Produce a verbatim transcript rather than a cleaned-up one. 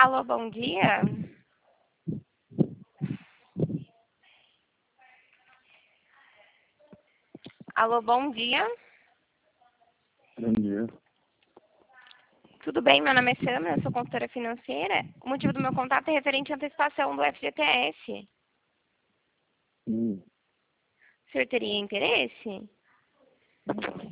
Alô, bom dia. Alô, bom dia. Bom dia. Tudo bem? Meu nome é Sandra, eu sou consultora financeira. O motivo do meu contato é referente à antecipação do F G T S. Hum, O senhor teria interesse?